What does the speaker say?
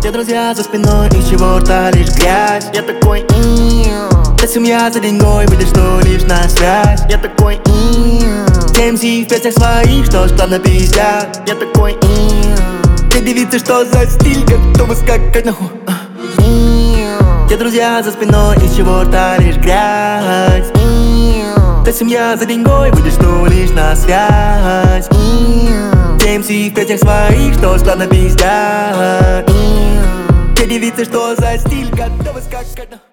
Все друзья за спиной, из чего-то лишь грязь. Я такой да семья за деньгой, выйдешь, что лишь на связь. Я такой TMZ в песнях своих, что складно пиздят. Я такой те девицы, что за стиль, готовы скакать на хуй. Те друзья за спиной, из чего-то лишь грязь. Та семья за деньгой, выйдешь, что лишь на связь. TMZ в песнях своих, что складно пиздят. Те девицы, что за стиль, готовы скакать на хуй.